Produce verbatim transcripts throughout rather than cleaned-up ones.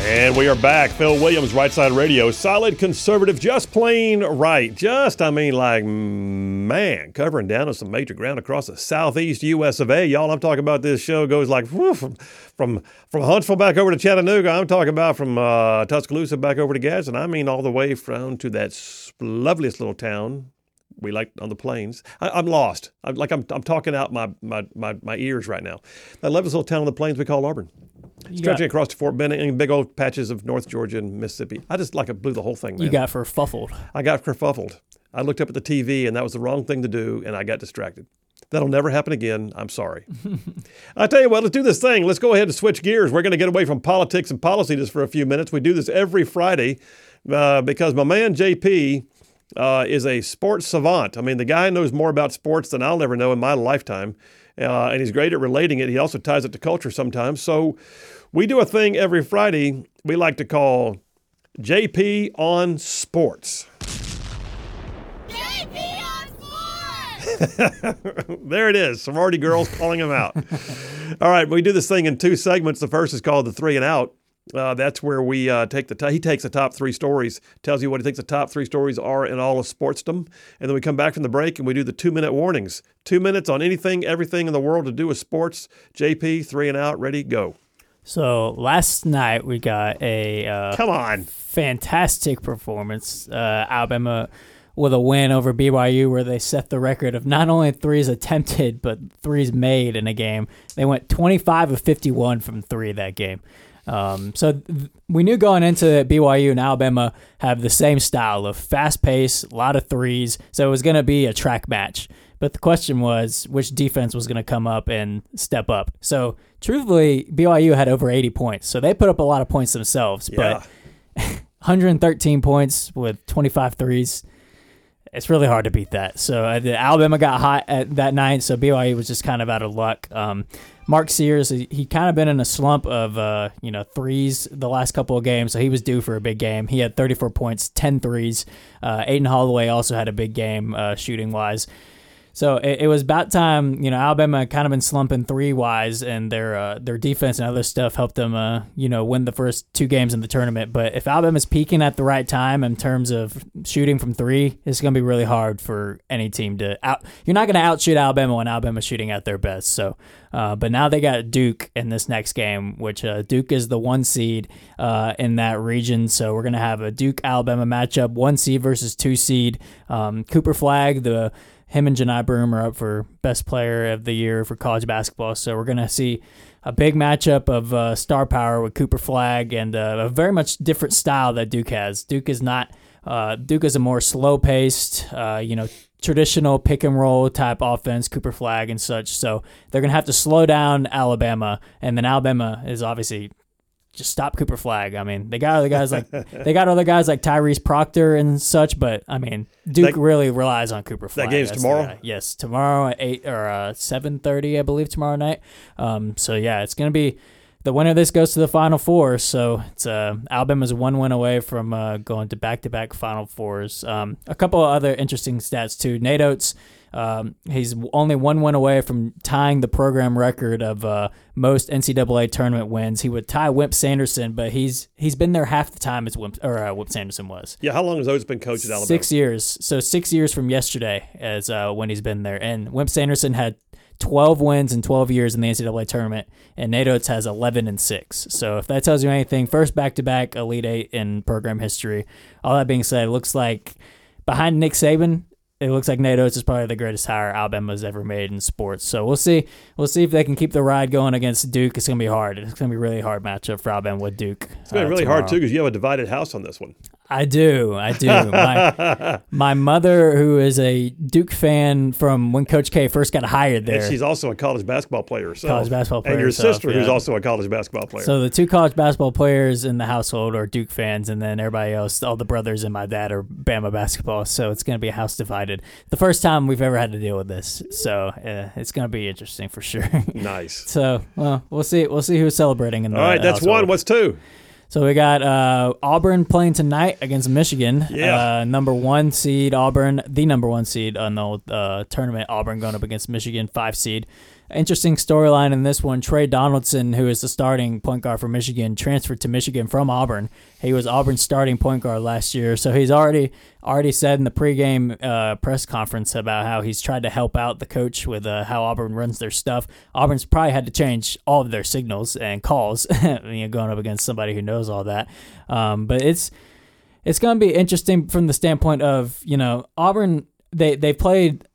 And we are back. Phil Williams, Right Side Radio. Solid conservative, just plain right. Just, I mean, like, man, covering down on some major ground across the southeast U S of A. Y'all, I'm talking about this show goes like whew, from, from from Huntsville back over to Chattanooga. I'm talking about from uh, Tuscaloosa back over to Gadsden. I mean, all the way down to that loveliest little town we like on the plains. I, I'm lost. I'm like I'm I'm talking out my my my, my ears right now. That loveliest little town on the plains we call Auburn. You Stretching got, across to Fort Benning and big old patches of North Georgia and Mississippi. I just like it blew the whole thing, man. You got kerfuffled. I got kerfuffled. I looked up at the T V, and that was the wrong thing to do, and I got distracted. That'll never happen again. I'm sorry. I tell you what, let's do this thing. Let's go ahead and switch gears. We're going to get away from politics and policy just for a few minutes. We do this every Friday uh, because my man J P uh, is a sports savant. I mean, the guy knows more about sports than I'll ever know in my lifetime, uh, and he's great at relating it. He also ties it to culture sometimes. So we do a thing every Friday we like to call J P on Sports. J P on Sports! There it is. Sorority girls calling him out. All right, we do this thing in two segments. The first is called the three and out. Uh, that's where we uh, take the t- he takes the top three stories, tells you what he thinks the top three stories are in all of sportsdom, and then we come back from the break and we do the two-minute warnings. Two minutes on anything, everything in the world to do with sports. J P, three and out, ready, go. So last night we got a uh, Come on. fantastic performance. Uh, Alabama with a win over B Y U where they set the record of not only threes attempted but threes made in a game. They went twenty-five of fifty-one from three that game. Um, so th- we knew going into it, B Y U and Alabama have the same style of fast pace, a lot of threes. So it was going to be a track match. But the question was which defense was going to come up and step up. So truthfully, B Y U had over eighty points. So they put up a lot of points themselves. Yeah. But one hundred thirteen points with twenty-five threes, it's really hard to beat that. So uh, the Alabama got hot at that night, so B Y U was just kind of out of luck. Um, Mark Sears, he, he kind of been in a slump of uh, you know threes the last couple of games, so he was due for a big game. He had thirty-four points, ten threes. Uh, Aiden Holloway also had a big game uh, shooting-wise. So it, it was about time, you know, Alabama had kind of been slumping three-wise, and their uh, their defense and other stuff helped them, uh, you know, win the first two games in the tournament. But if Alabama's peaking at the right time in terms of shooting from three, it's going to be really hard for any team to out. You're not going to outshoot Alabama when Alabama's shooting at their best. So, uh, but now they got Duke in this next game, which uh, Duke is the one seed uh, in that region. So we're going to have a Duke-Alabama matchup, one seed versus two seed. Um, Cooper Flagg, the Him and Janai Broom are up for Best Player of the Year for college basketball. So we're going to see a big matchup of uh, star power with Cooper Flagg and uh, a very much different style that Duke has. Duke is not uh, Duke is a more slow-paced, uh, you know, traditional pick-and-roll type offense, Cooper Flagg and such. So they're going to have to slow down Alabama, and then Alabama is obviously just stop Cooper Flagg. I mean, they got other guys like they got other guys like Tyrese Proctor and such, but I mean, Duke that, really relies on Cooper Flagg. That game's That's tomorrow. Yes, tomorrow at eight or uh, seven thirty, I believe, tomorrow night. Um, so yeah, it's gonna be the winner of this goes to the Final Four. So it's uh, Alabama's one win away from uh, going to back to back Final Fours. Um, a couple of other interesting stats too. Nate Oates. Um, he's only one win away from tying the program record of uh, most N C double A tournament wins. He would tie Wimp Sanderson, but he's he's been there half the time as Wimp or uh, Wimp Sanderson was. Yeah, how long has Oates been coached at Alabama? Six years. So six years from yesterday as uh, when he's been there. And Wimp Sanderson had twelve wins in twelve years in the N C double A tournament, and Nate Oates has eleven and six. So if that tells you anything, first back-to-back Elite Eight in program history. All that being said, it looks like behind Nick Saban, it looks like Nate Oates is probably the greatest hire Alabama's ever made in sports. So we'll see. We'll see if they can keep the ride going against Duke. It's going to be hard. It's going to be a really hard matchup for Alabama with Duke. It's going to be uh, really tomorrow. hard, too, because you have a divided house on this one. I do. I do. My, my mother, who is a Duke fan from when Coach K first got hired there. And she's also a college basketball player herself. College basketball player And your herself, sister, yeah. who's also a college basketball player. So the two college basketball players in the household are Duke fans, and then everybody else, all the brothers and my dad are Bama basketball. So it's going to be a house divided. The first time we've ever had to deal with this. So uh, it's going to be interesting for sure. Nice. So well, we'll see. We'll see who's celebrating in the All right, that's household. one. What's two? So we got uh, Auburn playing tonight against Michigan. Yeah. Uh, number one seed Auburn, the number one seed on the uh, tournament. Auburn going up against Michigan, five seed. interesting storyline in this one. Trey Donaldson, who is the starting point guard for Michigan, transferred to Michigan from Auburn. He was Auburn's starting point guard last year, so he's already already said in the pregame uh, press conference about how he's tried to help out the coach with uh, how Auburn runs their stuff. Auburn's probably had to change all of their signals and calls, you know, going up against somebody who knows all that. Um, but it's it's going to be interesting from the standpoint of, you know, Auburn. They they played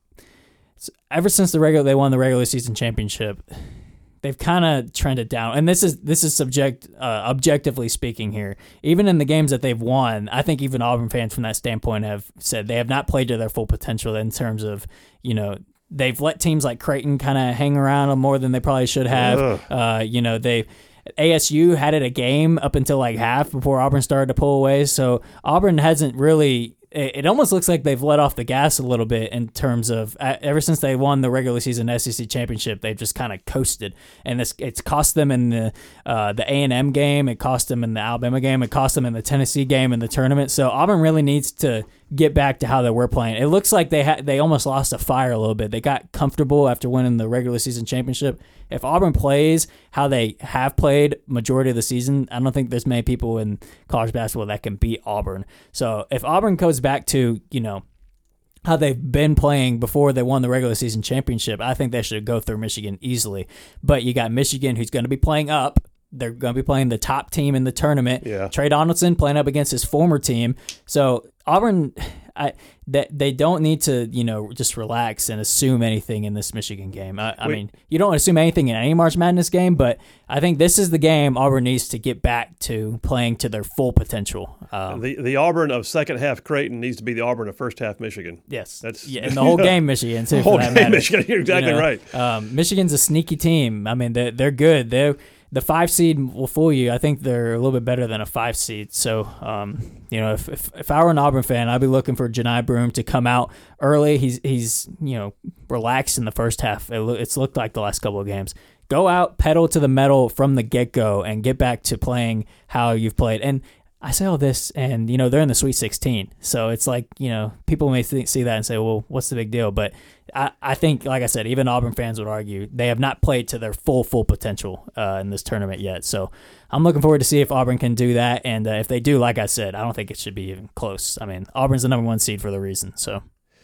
ever since the regular they won the regular season championship. They've kind of trended down, and this is this is subject uh, objectively speaking here. Even in the games that they've won, I think even Auburn fans from that standpoint have said they have not played to their full potential in terms of, you know, they've let teams like Creighton kind of hang around more than they probably should have. Uh, you know, they A S U had it a game up until like half before Auburn started to pull away. So Auburn hasn't really. It almost looks like they've let off the gas a little bit in terms of ever since they won the regular season S E C championship, they've just kind of coasted, and it's it's cost them in the uh, the A and M game, it cost them in the Alabama game, it cost them in the Tennessee game in the tournament. So Auburn really needs to get back to how they were playing. It looks like they had they almost lost a fire a little bit. They got comfortable after winning the regular season championship. If Auburn plays how they have played majority of the season, I don't think there's many people in college basketball that can beat Auburn. So if Auburn goes back to, you know, how they've been playing before they won the regular season championship, I think they should go through Michigan easily. But you got Michigan, who's going to be playing up. They're going to be playing the top team in the tournament. Yeah. Trey Donaldson playing up against his former team. So Auburn, I, they, they don't need to, you know, just relax and assume anything in this Michigan game. I, I mean, you don't assume anything in any March Madness game, but I think this is the game Auburn needs to get back to playing to their full potential. Um, the the Auburn of second half Creighton needs to be the Auburn of first half Michigan. Yes, that's yeah, and the whole game Michigan too. The whole for that game matter. Michigan, you're exactly you know, right. Um, Michigan's a sneaky team. I mean, they're they're good. They're The five seed will fool you. I think they're a little bit better than a five seed. So, um, you know, if, if if I were an Auburn fan, I'd be looking for Johni Broome to come out early. He's he's you know relaxed in the first half. It lo- it's looked like the last couple of games. Go out, pedal to the metal from the get go, and get back to playing how you've played. And I say all this, and you know they're in the Sweet sixteen, so it's like, you know, people may think, see that and say, well, what's the big deal? But I, I think, like I said, even Auburn fans would argue they have not played to their full full potential uh, in this tournament yet. So I'm looking forward to see if Auburn can do that, and uh, if they do, like I said, I don't think it should be even close. I mean, Auburn's the number one seed for the reason. So.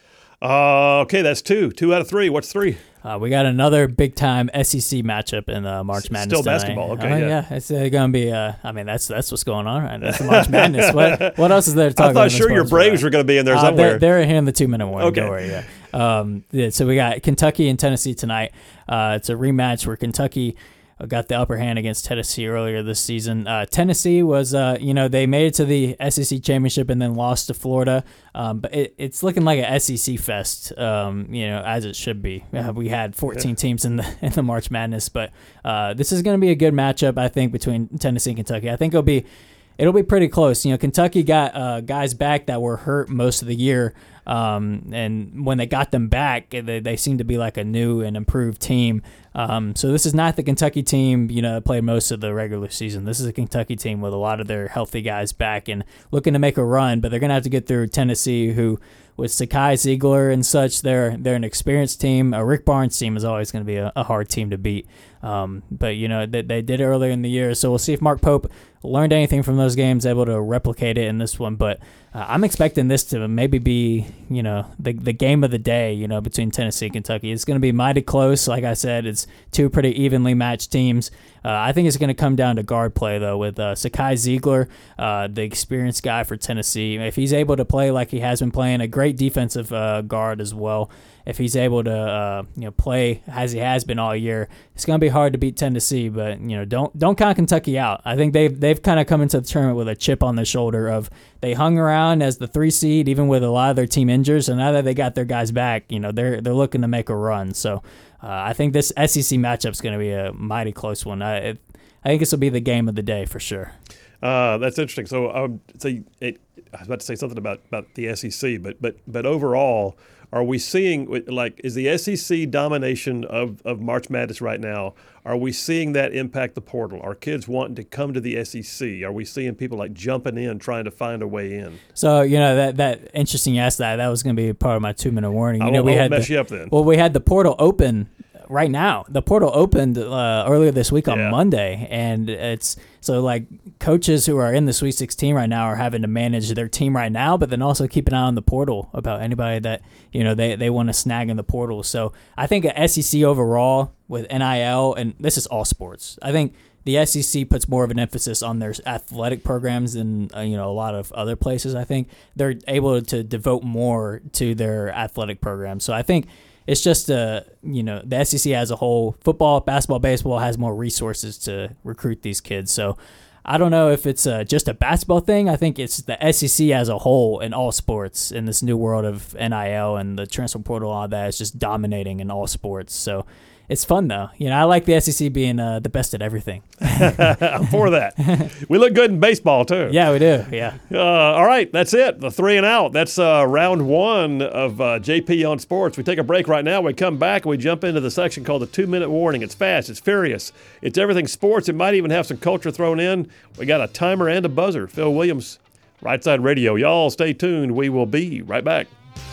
Uh, okay, that's two. Two out of three. What's three? Uh, we got another big-time S E C matchup in uh, March Madness Still tonight. basketball, okay, uh, yeah. yeah. It's uh, going to be, uh, I mean, that's that's what's going on, right? That's the March Madness. What what else is there to talk I about? thought sure your Braves were going to be in there uh, somewhere. They're, they're here in the two-minute warning. Okay. Don't worry, yeah. Um, yeah. So we got Kentucky and Tennessee tonight. Uh, it's a rematch where Kentucky got the upper hand against Tennessee earlier this season. Uh, Tennessee was, uh, you know, they made it to the S E C championship and then lost to Florida. Um, but it, it's looking like a S E C fest, um, you know, as it should be. Uh, we had fourteen yeah. teams in the in the March Madness, but uh, this is going to be a good matchup, I think, between Tennessee and Kentucky. I think it'll be it'll be pretty close. You know, Kentucky got uh, guys back that were hurt most of the year. Um, and when they got them back, they, they seem to be like a new and improved team. Um, so this is not the Kentucky team, you know, that played most of the regular season. This is a Kentucky team with a lot of their healthy guys back and looking to make a run, but they're going to have to get through Tennessee, who with Sakai Ziegler and such, they're they're an experienced team. A Rick Barnes team is always going to be a, a hard team to beat. Um, but, you know, they, they did it earlier in the year, so we'll see if Mark Pope learned anything from those games, able to replicate it in this one. But uh, I'm expecting this to maybe be, you know, the the game of the day, you know, between Tennessee and Kentucky. It's going to be mighty close. Like I said, it's two pretty evenly matched teams. Uh, I think it's going to come down to guard play, though, with uh, Sakai Ziegler, uh, the experienced guy for Tennessee. If he's able to play like he has been playing, a great defensive uh, guard as well. If he's able to, uh, you know, play as he has been all year, it's going to be hard to beat Tennessee. But you know, don't don't count Kentucky out. I think they've they've kind of come into the tournament with a chip on their shoulder. Of they hung around as the three seed, even with a lot of their team injured. So now that they got their guys back, you know, they're they're looking to make a run. So uh, I think this S E C matchup is going to be a mighty close one. I it, I think this will be the game of the day for sure. Uh, that's interesting. So, um, so it, I was about to say something about, about the S E C, but but but overall, are we seeing, like, is the S E C domination of, of March Madness right now, are we seeing that impact the portal? Are kids wanting to come to the S E C? Are we seeing people, like, jumping in, trying to find a way in? So, you know, that that interesting you asked that. That was going to be part of my two-minute warning. You I know, won't, we I won't had mess the, you up then. Well, we had the portal open right now. The portal opened uh, earlier this week on Yeah. Monday, and it's so like coaches who are in the Sweet sixteen right now are having to manage their team right now, but then also keep an eye on the portal about anybody that you know they, they want to snag in the portal. So I think a S E C overall with N I L, and this is all sports. I think the S E C puts more of an emphasis on their athletic programs than uh, you know a lot of other places. I think they're able to devote more to their athletic programs. So I think it's just uh you know the S E C as a whole, football, basketball, baseball has more resources to recruit these kids. So I don't know if it's uh, just a basketball thing. I think it's the S E C as a whole in all sports in this new world of N I L and the transfer portal. All that is just dominating in all sports. So. It's fun, though. You know, I like the S E C being uh, the best at everything. I'm for that. We look good in baseball, too. Yeah, we do. Yeah. Uh, all right, that's it. The three and out. That's uh, round one of uh, J P on Sports. We take a break right now. We come back and we jump into the section called the two-minute warning. It's fast. It's furious. It's everything sports. It might even have some culture thrown in. We got a timer and a buzzer. Phil Williams, Right Side Radio. Y'all stay tuned. We will be right back.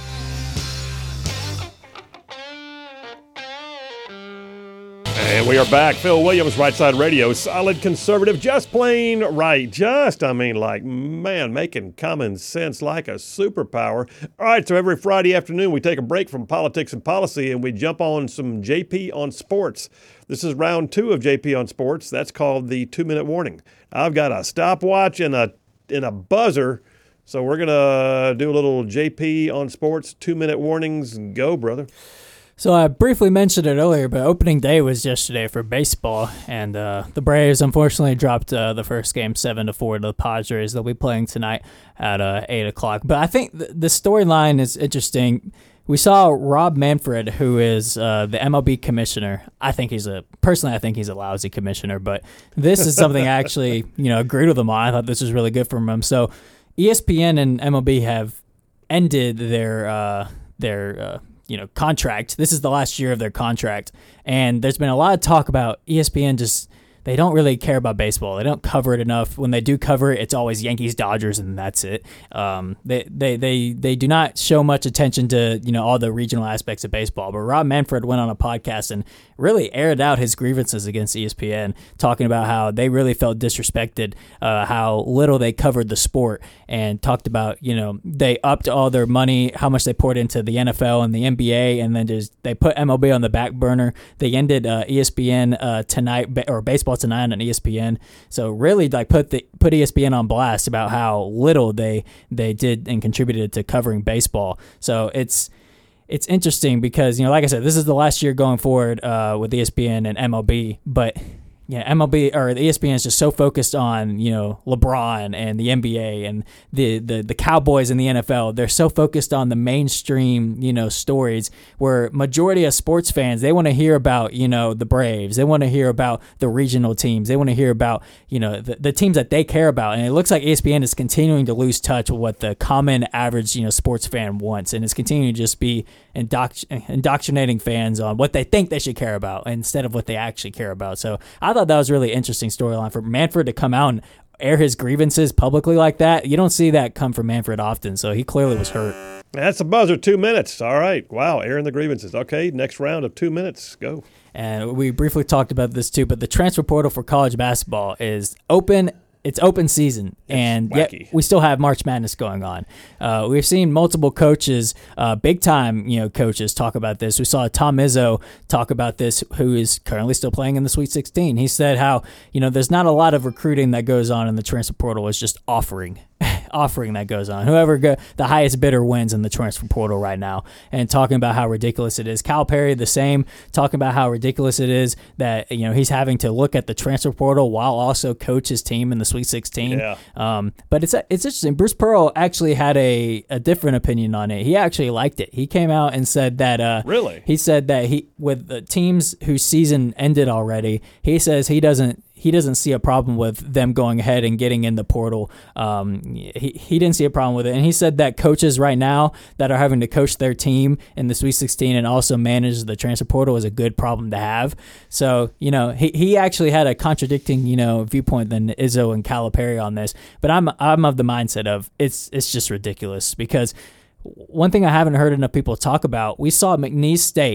And we are back. Phil Williams, Right Side Radio. Solid conservative, just plain right. Just, I mean, like, man, making common sense like a superpower. All right, so every Friday afternoon we take a break from politics and policy and we jump on some J P on Sports. This is round two of J P on Sports. That's called the two-minute warning. I've got a stopwatch and a, and a buzzer, so we're going to do a little J P on Sports two-minute warnings. Go, brother. So I briefly mentioned it earlier, but opening day was yesterday for baseball, and uh, the Braves unfortunately dropped uh, the first game seven to four to the Padres. They'll be playing tonight at uh, eight o'clock. But I think th- the storyline is interesting. We saw Rob Manfred, who is uh, the M L B commissioner. I think he's a personally, I think he's a lousy commissioner, but this is something I actually you know agreed with him on. I thought this was really good from him. So E S P N and M L B have ended their uh, their uh, you know, contract. This is the last year of their contract. And there's been a lot of talk about E S P N just, they don't really care about baseball. They don't cover it enough. When they do cover it, it's always Yankees, Dodgers, and that's it. Um, they, they, they, they do not show much attention to, you know, all the regional aspects of baseball. But Rob Manfred went on a podcast and really aired out his grievances against E S P N, talking about how they really felt disrespected, uh, how little they covered the sport, and talked about, you know, they upped all their money, how much they poured into the N F L and the N B A, and then just they put M L B on the back burner. They ended uh, E S P N uh, tonight, or baseball tonight on E S P N. So really, like put the put E S P N on blast about how little they they did and contributed to covering baseball. So it's. It's interesting because, you know, like I said, this is the last year going forward uh, with E S P N and M L B, but yeah, M L B or the E S P N is just so focused on, you know, LeBron and the N B A and the, the, the Cowboys and the N F L. They're so focused on the mainstream, you know, stories where majority of sports fans, they want to hear about, you know, the Braves. They want to hear about the regional teams. They want to hear about, you know, the, the teams that they care about. And it looks like E S P N is continuing to lose touch with what the common average, you know, sports fan wants. And it's continuing to just be indoctr- indoctrinating fans on what they think they should care about instead of what they actually care about. So I thought that was a really interesting storyline for Manfred to come out and air his grievances publicly like that. You don't see that come from Manfred often, so he clearly was hurt. That's a buzzer, two minutes. All right. Wow, airing the grievances. Okay, next round of two minutes. Go. And we briefly talked about this too, but the transfer portal for college basketball is open. It's open season, and yet we still have March Madness going on. Uh, we've seen multiple coaches, uh, big-time you know coaches, talk about this. We saw Tom Izzo talk about this, who is currently still playing in the Sweet sixteen. He said how you know there's not a lot of recruiting that goes on in the transfer portal. It's just offering. offering that goes on. Whoever go, the highest bidder wins in the transfer portal right now, and talking about how ridiculous it is. Calipari, the same, talking about how ridiculous it is that you know he's having to look at the transfer portal while also coach his team in the Sweet sixteen. Yeah. Um, but it's it's interesting. Bruce Pearl actually had a, a different opinion on it. He actually liked it. He came out and said that. Uh, really? He said that he with the teams whose season ended already. He says he doesn't. He doesn't see a problem with them going ahead and getting in the portal. Um, he, he didn't see a problem with it. And he said that coaches right now that are having to coach their team in the Sweet sixteen and also manage the transfer portal is a good problem to have. So, you know, he, he actually had a contradicting, you know, viewpoint than Izzo and Calipari on this. But I'm I'm of the mindset of it's it's just ridiculous because one thing I haven't heard enough people talk about, we saw McNeese State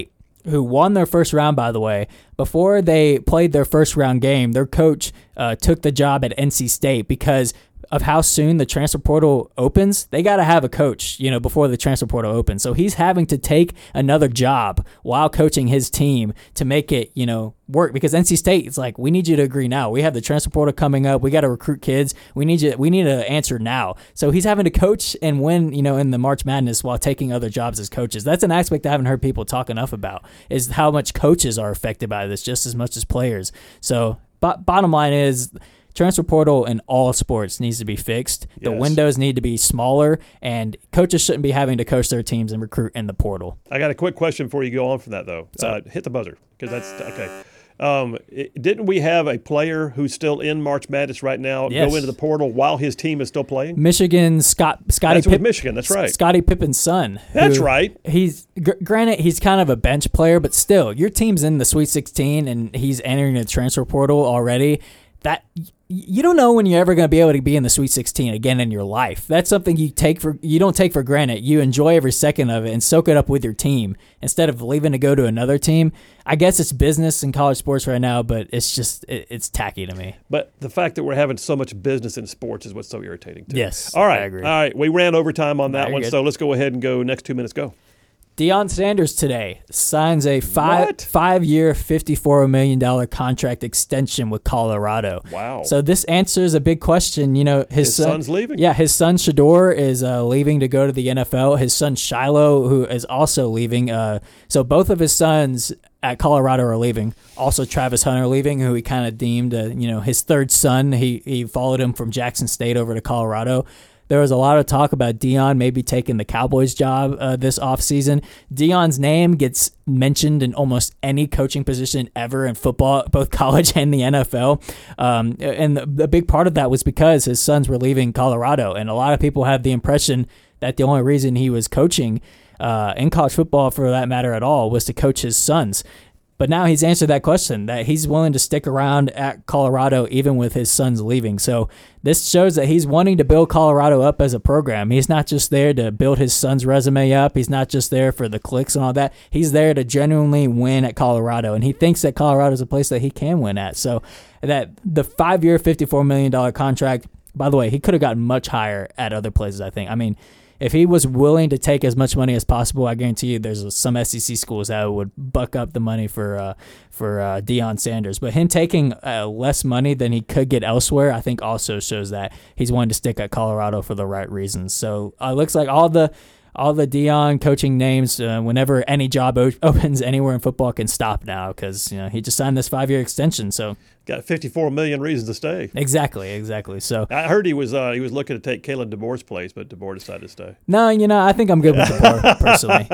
who won their first round, by the way. Before they played their first round game, their coach uh, took the job at N C State because of how soon the transfer portal opens. They got to have a coach, you know, before the transfer portal opens. So he's having to take another job while coaching his team to make it, you know, work, because N C State is like, we need you to agree now. We have the transfer portal coming up. We got to recruit kids. We need you. We need an answer now. So he's having to coach and win, you know, in the March Madness while taking other jobs as coaches. That's an aspect I haven't heard people talk enough about, is how much coaches are affected by this just as much as players. So bo- bottom line is, transfer portal in all sports needs to be fixed. The Yes. windows need to be smaller, and coaches shouldn't be having to coach their teams and recruit in the portal. I got a quick question before you go on from that, though. Uh, hit the buzzer, because that's okay. Um, it, didn't we have a player who's still in March Madness right now Yes. go into the portal while his team is still playing? Michigan, Scott, Scotty That's with Pippen, Michigan. That's right. Scottie Pippen's son. That's who- right. He's gr- granted he's kind of a bench player, but still, your team's in the Sweet sixteen and he's entering the transfer portal already. That you don't know when you're ever going to be able to be in the Sweet sixteen again in your life. That's something you take for you don't take for granted. You enjoy every second of it and soak it up with your team instead of leaving to go to another team. I guess it's business in college sports right now, but it's just it, it's tacky to me. But the fact that we're having so much business in sports is what's so irritating, too. Yes, All right. I agree. All right. We ran overtime on that Very one, good. so let's go ahead and go next two minutes. Go. Deion Sanders today signs a five What? five year, fifty-four million dollar contract extension with Colorado. Wow. So this answers a big question. You know, his, His son, son's leaving? Yeah, his son Shador is uh, leaving to go to the N F L. His son Shiloh, who is also leaving. Uh, so both of his sons at Colorado are leaving. Also, Travis Hunter leaving, who he kind of deemed, uh, you know, his third son. He he followed him from Jackson State over to Colorado. There was a lot of talk about Deion maybe taking the Cowboys job uh, this offseason. Deion's name gets mentioned in almost any coaching position ever in football, both college and the N F L. Um, and the, the big part of that was because his sons were leaving Colorado. And a lot of people have the impression that the only reason he was coaching uh, in college football, for that matter at all, was to coach his sons. But now he's answered that question, that he's willing to stick around at Colorado even with his sons leaving. So this shows that he's wanting to build Colorado up as a program. He's not just there to build his son's resume up. He's not just there for the clicks and all that. He's there to genuinely win at Colorado, and he thinks that Colorado is a place that he can win at. So that the five-year, fifty-four million dollars contract, by the way, he could have gotten much higher at other places, I think. I mean, if he was willing to take as much money as possible, I guarantee you there's some S E C schools that would buck up the money for uh, for uh, Deion Sanders. But him taking uh, less money than he could get elsewhere, I think also shows that he's wanting to stick at Colorado for the right reasons. So it uh, looks like all the all the Deion coaching names, uh, whenever any job o- opens anywhere in football, can stop now because you know he just signed this five-year extension. So Got fifty-four million reasons to stay. exactly, exactly. So I heard he was uh, he was looking to take Kalen DeBoer's place, but DeBoer decided to stay. no, you know I think I'm good with DeBoer personally.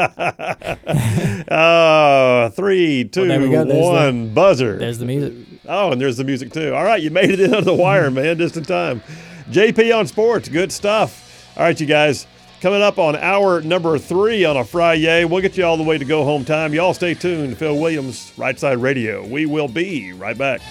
Oh, three, two, there we go. There's one, buzzer. There's the music. Oh, and there's the music too. All right, you made it in under the wire, man, just in time. J P on Sports, good stuff. All right, you guys, coming up on hour number three on a Friday, we'll get you all the way to go home time. Y'all stay tuned. Phil Williams, Right Side Radio. We will be right back.